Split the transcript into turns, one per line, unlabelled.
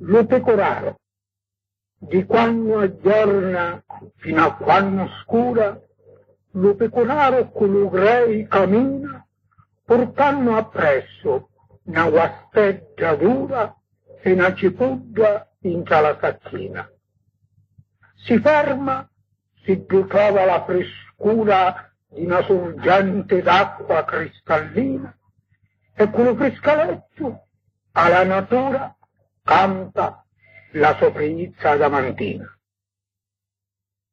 lo pecoraro, di quando aggiorna fino a quando scura, lo pecoraro con lo grei cammina, portando appresso una guasteggia dura e una cipuggia in la saccina. Si ferma, si giocava la frescura di una sorgente d'acqua cristallina e con lo frescaletto alla natura canta la sua pregizia adamantina.